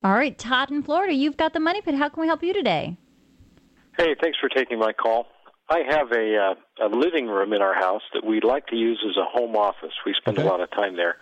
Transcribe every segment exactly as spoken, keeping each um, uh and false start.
All right, Todd in Florida, you've got the Money Pit. How can we help you today? Hey, thanks for taking my call. I have a uh, a living room in our house that we'd like to use as a home office. We spend Okay. a lot of time there.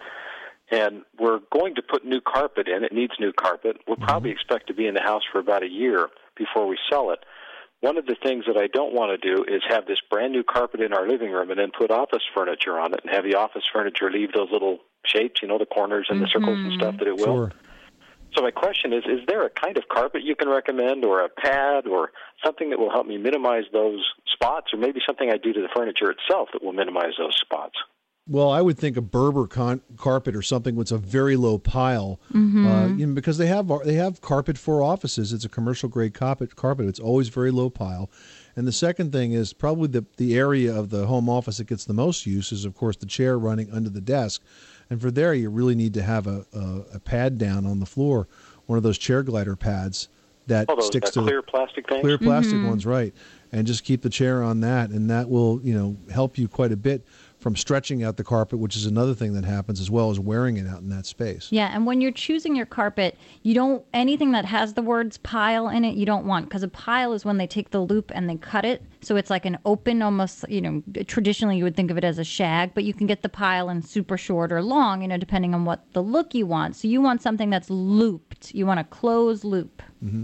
And we're going to put new carpet in. It needs new carpet. We'll Mm-hmm. probably expect to be in the house for about a year before we sell it. One of the things that I don't want to do is have this brand new carpet in our living room and then put office furniture on it and have the office furniture leave those little shapes, you know, the corners and the circles and stuff that it will. Sure. So my question is, is there a kind of carpet you can recommend or a pad or something that will help me minimize those spots, or maybe something I do to the furniture itself that will minimize those spots? Well, I would think a Berber con- carpet or something with a very low pile, Mm-hmm. uh, you know, because they have they have carpet for offices. It's a commercial grade carpet. Carpet. It's always very low pile. And the second thing is probably the the area of the home office that gets the most use is, of course, the chair running under the desk. And for there, you really need to have a, a, a pad down on the floor, one of those chair glider pads that Oh, those sticks that to clear plastic things? clear plastic ones, right? And just keep the chair on that, and that will, you know, help you quite a bit from stretching out the carpet, which is another thing that happens, as well as wearing it out in that space. Yeah, and when you're choosing your carpet, you don't, anything that has the words pile in it, you don't want, because a pile is when they take the loop and they cut it. So it's like an open, almost, you know, traditionally you would think of it as a shag, but you can get the pile in super short or long, you know, depending on what the look you want. So you want something that's looped. You want a closed loop. Mm-hmm.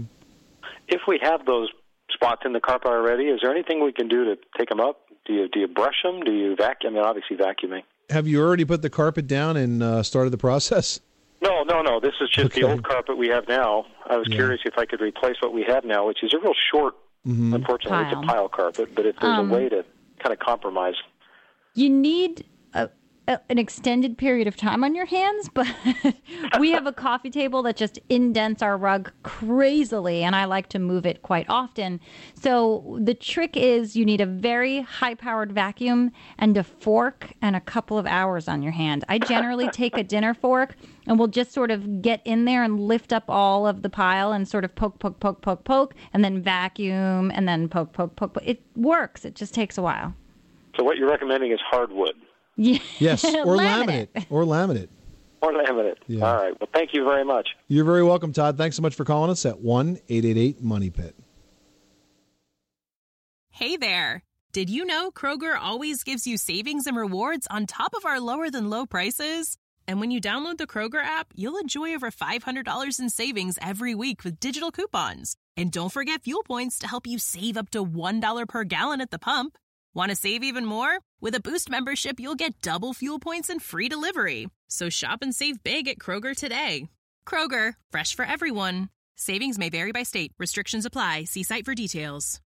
If we have those spots in the carpet already, is there anything we can do to take them up? Do you do you brush them? Do you vacuum? I mean, obviously vacuuming. Have you already put the carpet down and uh, started the process? No, no, no. This is just Okay. the old carpet we have now. I was Yeah. curious if I could replace what we have now, which is a real short, Mm-hmm. unfortunately, Pile. it's a pile carpet, but if there's Um, a way to kind of compromise. You need a, a, an extended period of time on your hands, but we have a coffee table that just indents our rug crazily, and I like to move it quite often. So the trick is you need a very high-powered vacuum and a fork and a couple of hours on your hand. I generally take a dinner fork and we'll just sort of get in there and lift up all of the pile and sort of poke, poke, poke, poke, poke, and then vacuum and then poke, poke, poke. poke. It works. It just takes a while. So what you're recommending is hardwood Yeah. Yes, or Laminate. laminate. Or laminate. or laminate. Yeah. All right. Well, thank you very much. You're very welcome, Todd. Thanks so much for calling us at one eight eight eight money pit. Hey there. Did you know Kroger always gives you savings and rewards on top of our lower than low prices? And when you download the Kroger app, you'll enjoy over five hundred dollars in savings every week with digital coupons. And don't forget fuel points to help you save up to one dollar per gallon at the pump. Want to save even more? With a Boost membership, you'll get double fuel points and free delivery. So shop and save big at Kroger today. Kroger, fresh for everyone. Savings may vary by state. Restrictions apply. See site for details.